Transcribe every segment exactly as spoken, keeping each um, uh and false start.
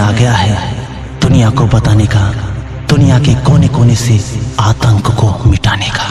आ गया है दुनिया को बताने का, दुनिया के कोने कोने से आतंक को मिटाने का।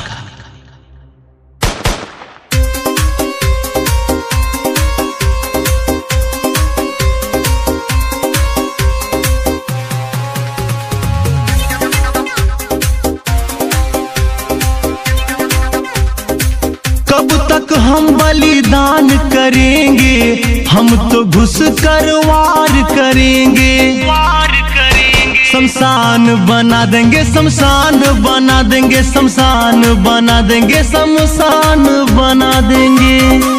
कब तक हम बलिदान करेंगे, हम तो घुस कर वार करेंगे, वार करेंगे। शमशान बना देंगे, शमशान बना देंगे, शमशान बना देंगे, शमशान बना देंगे।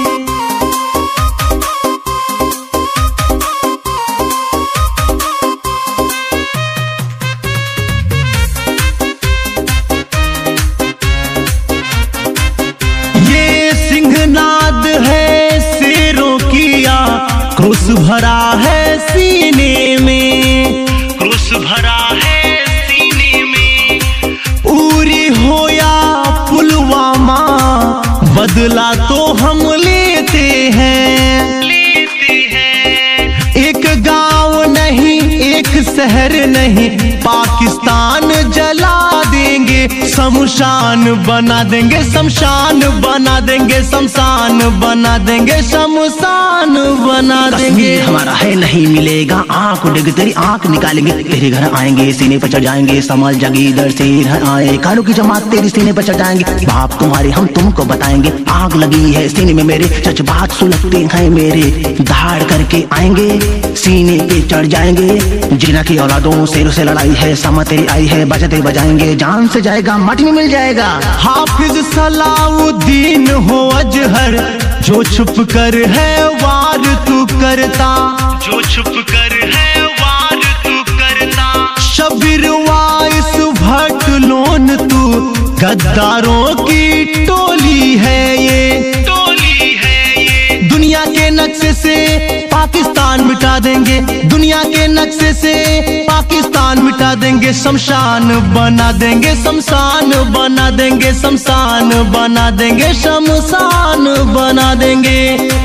क्रूस भरा है सीने में, क्रूस भरा है सीने में। उरी हो या पुलवामा, बदला तो हम लेते हैं, लेते हैं। एक गांव नहीं, एक शहर नहीं, पाकिस्तान जला देंगे, शमशान बना देंगे, शमशान बना देंगे, शमशान बना देंगे, शमशान बना देंगे। हमारा है नहीं मिलेगा, आंख उड़ेगी तेरी आंख निकालेंगे, तेरे घर आएंगे सीने पर चढ़ जाएंगे, समझ जागी इधर से इधर आए, कानों की जमात तेरी सीने पर चढ़ जाएंगे, बाप तुम्हारे हम तुमको बताएंगे, आग लगी है सीने में मेरे, सच बात सुलगते हैं मेरे, धाड़ करके आएंगे सीने पे चढ़ जाएंगे। जिना की औलादों शेरों से लड़ाई है, समा तेरी आई है, बजाते बजाएंगे, जान से जाएगा माटी में मिल जाएगा। हाफिज सलाउद्दीन हो अजहर, जो छुप कर है वार तू करता, जो छुप कर है वार तू करता। शबीर वाइस भट्ट लोन तू, गद्दारों की टोली है ये, टोली है ये। दुनिया के नक्शे से पाकिस्तान मिटा देंगे, दुनिया के नक्शे से पाकिस्तान मिटा देंगे, शमशान बना देंगे, शमशान बना देंगे, शमशान बना देंगे, शमशान बना देंगे।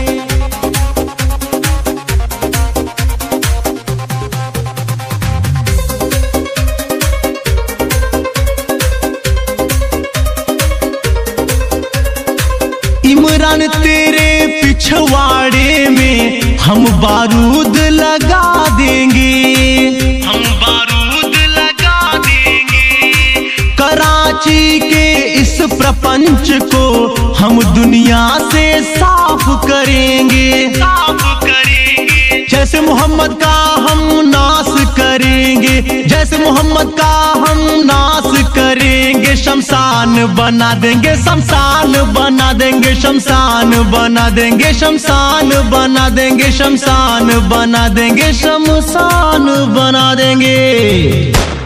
इमरान तेरे पिछवाड़े में हम बारूद लगा देंगे, हम बारूद लगा देंगे। कराची के इस प्रपंच को हम दुनिया से साफ करेंगे, साफ करेंगे। जैसे मोहम्मद का हम नाश करेंगे, जैसे मोहम्मद का हम नाश करेंगे, शमशान बना देंगे, शमशान बना देंगे, शमशान बना देंगे, शमशान बना देंगे, शमशान बना देंगे, शमशान बना देंगे।